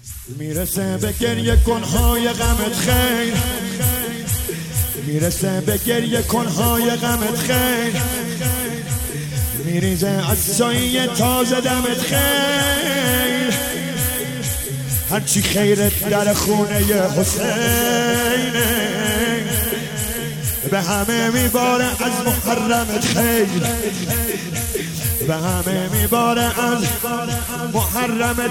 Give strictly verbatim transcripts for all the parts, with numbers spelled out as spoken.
میرسه به گریه کنهای غمت خیر، میرسه به گریه کنهای غمت خیر، میریزه از سایه تازه دمت خیر، هرچی خیرت در خونه حسینه، به همه میباره از محرمت خیر، به همه میباره از محرمت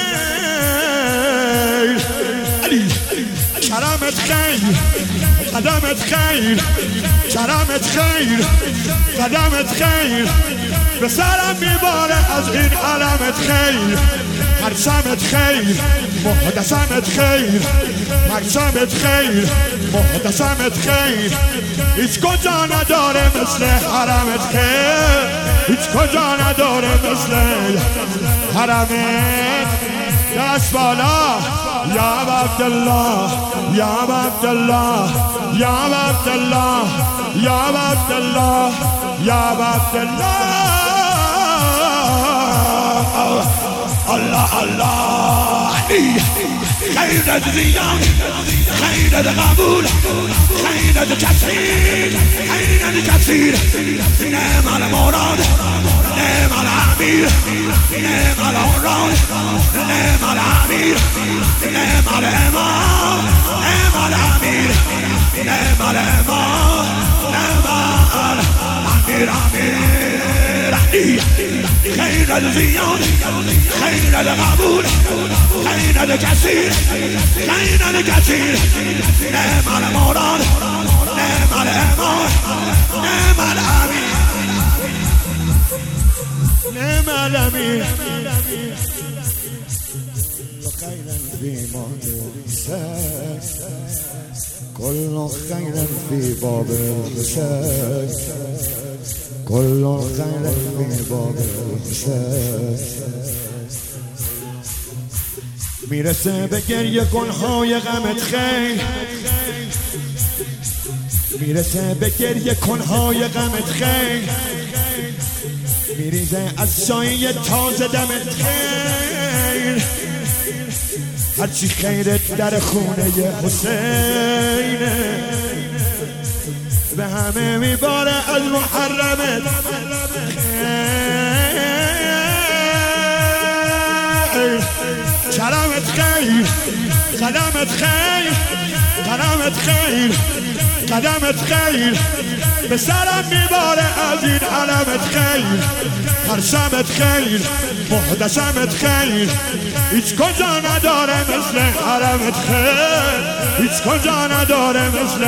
خیر. علی کرمت خیر، قدمت خیر، کرمت خیر، قدمت خیر، به سرم میباره از این علمت خیر، پرچمت خیر، محتشمت خیر، پرچمت خیر، محتشمت خیر، هیچ کجا نداره مثل حرمت خیر، هیچ کجا نداره مثل حرمت. دست بالا یا عبدالله، یا عبدالله، یا عبدالله، یا عبدالله، یا عبدالله. الله الله خیرت زیاد، خیرت قبول، خیرت کثیر، خیرت کثیر، نعم المراد، نعم الامیر، نعم الامراد، نعم الامیر، نعم الامام، نعم الامیر، نعم الامام، نعم الامیر، امیر خیرت زیاد، خیرت قبول، خیرت کثیر، خیرت کثیر، نعم المراد، نعم الامام، نعم الامیر، نعم الامیر. خیرا فيما تنسى، كل خير في باب الخشاش، كل خير في باب الخشاش. میرسه به گریه کنهای غمت خیر، میرسه به گریه کنهای غمت خیر، میریزه از سایه تازه دمت خیر، هرچی خیرت در خونه حسینه، به همه میباره از محرمت خیر، کرمت خیر، قدمت خیر، قدمت خیر، قدمت خیر، به سرم میباره از این علمت خیر، پرچمت خیر، محتشمت خیر، هیچ کجا نداره مثل حرمت خیر، هیچ کجا نداره مثل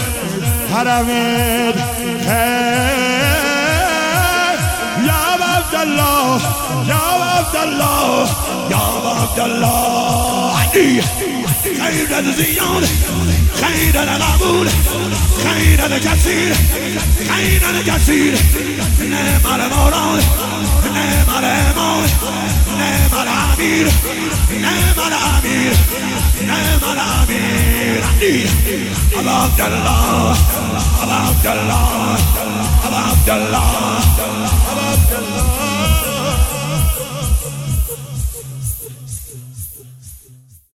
حرمت خیر. یا عبدالله، یا عبدالله، یا عبدالله خیرت زیاد، خیرت قبول، خیرت کثیر، خیرت کثیر، نعم المراد، نعم الامام، نعم الامیر، نعم الامیر، نعم الامیر. ابا عبدالله، ابا عبدالله، ابا عبدالله، ابا عبدالله.